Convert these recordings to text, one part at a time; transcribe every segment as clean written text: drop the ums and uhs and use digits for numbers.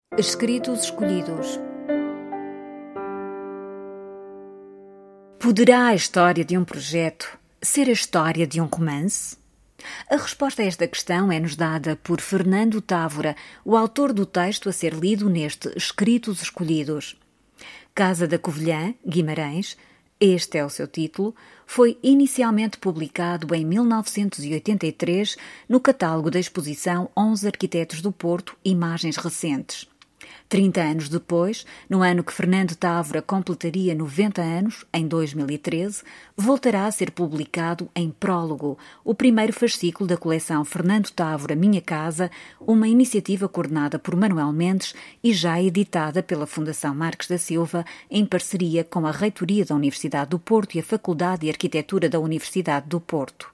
Escritos escolhidos. Poderá a história de um projeto ser a história de um romance? A resposta a esta questão é-nos dada por Fernando Távora, o autor do texto a ser lido neste Escritos Escolhidos. Casa da Covilhã, Guimarães, este é o seu título, foi inicialmente publicado em 1983 no catálogo da exposição 11 Arquitetos do Porto, Imagens Recentes. 30 anos depois, no ano que Fernando Távora completaria 90 anos, em 2013, voltará a ser publicado em Prólogo, o primeiro fascículo da coleção Fernando Távora Minha Casa, uma iniciativa coordenada por Manuel Mendes e já editada pela Fundação Marques da Silva, em parceria com a Reitoria da Universidade do Porto e a Faculdade de Arquitetura da Universidade do Porto.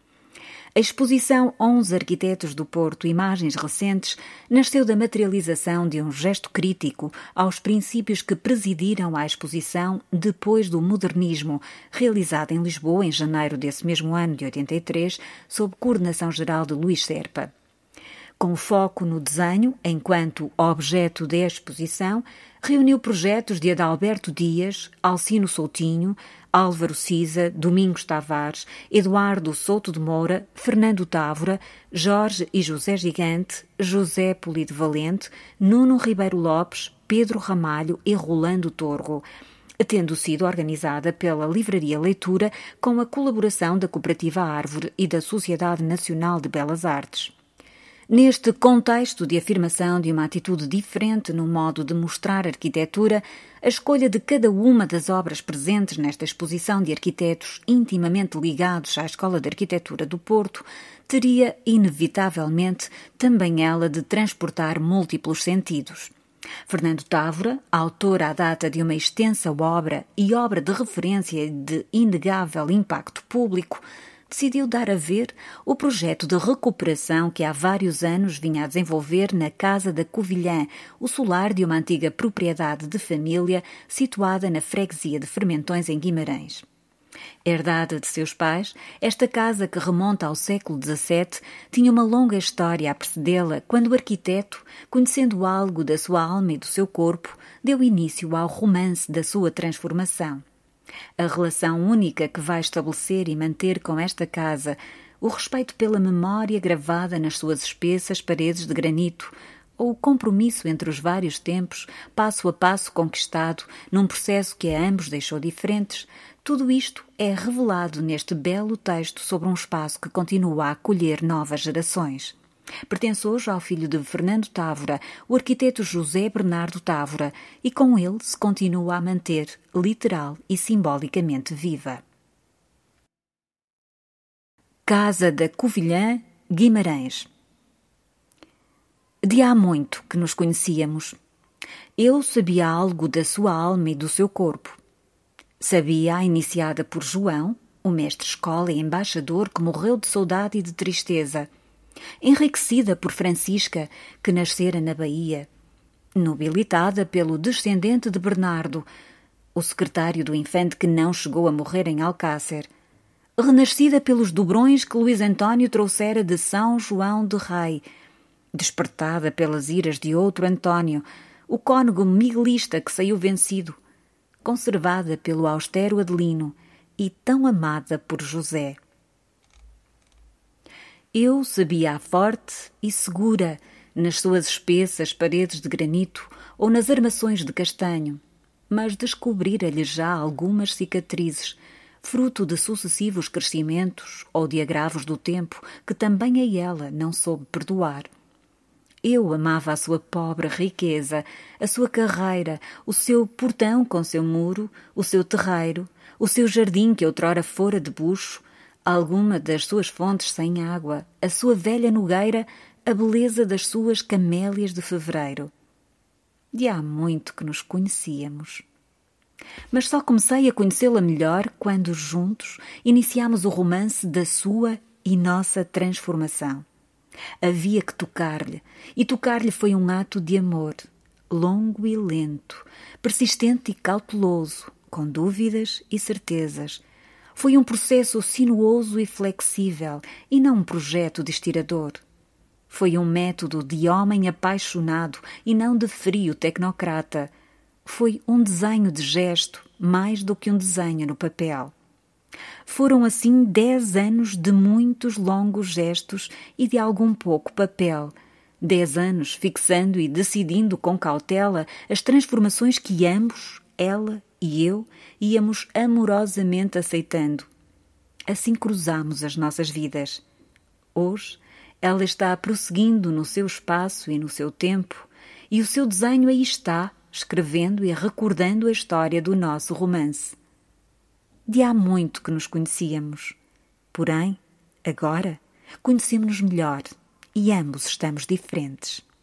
A exposição 11 Arquitetos do Porto, Imagens Recentes, nasceu da materialização de um gesto crítico aos princípios que presidiram à exposição depois do modernismo, realizada em Lisboa em janeiro desse mesmo ano de 83, sob coordenação geral de Luís Serpa. Com foco no desenho, enquanto objeto da exposição, reuniu projetos de Adalberto Dias, Alcino Soutinho, Álvaro Cisa, Domingos Tavares, Eduardo Souto de Moura, Fernando Távora, Jorge e José Gigante, José Polido Valente, Nuno Ribeiro Lopes, Pedro Ramalho e Rolando Torgo, tendo sido organizada pela Livraria Leitura com a colaboração da Cooperativa Árvore e da Sociedade Nacional de Belas Artes. Neste contexto de afirmação de uma atitude diferente no modo de mostrar arquitetura, a escolha de cada uma das obras presentes nesta exposição de arquitetos intimamente ligados à Escola de Arquitetura do Porto teria, inevitavelmente, também ela de transportar múltiplos sentidos. Fernando Távora, autor à data de uma extensa obra e obra de referência de inegável impacto público, decidiu dar a ver o projeto de recuperação que há vários anos vinha a desenvolver na Casa da Covilhã, o solar de uma antiga propriedade de família situada na freguesia de Fermentões, em Guimarães. Herdada de seus pais, esta casa, que remonta ao século XVII, tinha uma longa história a precedê-la quando o arquiteto, conhecendo algo da sua alma e do seu corpo, deu início ao romance da sua transformação. A relação única que vai estabelecer e manter com esta casa, o respeito pela memória gravada nas suas espessas paredes de granito, ou o compromisso entre os vários tempos, passo a passo conquistado, num processo que a ambos deixou diferentes, tudo isto é revelado neste belo texto sobre um espaço que continua a acolher novas gerações. Pertence hoje ao filho de Fernando Távora, o arquiteto José Bernardo Távora, e com ele se continua a manter, literal e simbolicamente viva. Casa da Covilhã, Guimarães. De há muito que nos conhecíamos. Eu sabia algo da sua alma e do seu corpo. Sabia a iniciada por João, o mestre-escola e embaixador que morreu de saudade e de tristeza, enriquecida por Francisca, que nascera na Bahia, nobilitada pelo descendente de Bernardo, o secretário do infante que não chegou a morrer em Alcácer, renascida pelos dobrões que Luís António trouxera de São João de Rei, despertada pelas iras de outro António, o cônego miguelista que saiu vencido, conservada pelo austero Adelino e tão amada por José. Eu sabia-a forte e segura nas suas espessas paredes de granito ou nas armações de castanho, mas descobrira-lhe já algumas cicatrizes, fruto de sucessivos crescimentos ou de agravos do tempo que também a ela não soube perdoar. Eu amava a sua pobre riqueza, a sua carreira, o seu portão com seu muro, o seu terreiro, o seu jardim que outrora fora de bucho, alguma das suas fontes sem água, a sua velha nogueira, a beleza das suas camélias de fevereiro. De há muito que nos conhecíamos. Mas só comecei a conhecê-la melhor quando, juntos, iniciámos o romance da sua e nossa transformação. Havia que tocar-lhe, e tocar-lhe foi um ato de amor, longo e lento, persistente e cauteloso, com dúvidas e certezas. Foi um processo sinuoso e flexível, e não um projeto de estirador. Foi um método de homem apaixonado e não de frio tecnocrata. Foi um desenho de gesto, mais do que um desenho no papel. Foram assim 10 anos de muitos longos gestos e de algum pouco papel. 10 anos fixando e decidindo com cautela as transformações que ambos, ela e eu, íamos amorosamente aceitando. Assim cruzamos as nossas vidas. Hoje, ela está prosseguindo no seu espaço e no seu tempo, e o seu desenho aí está, escrevendo e recordando a história do nosso romance. De há muito que nos conhecíamos. Porém, agora, conhecemos-nos melhor e ambos estamos diferentes.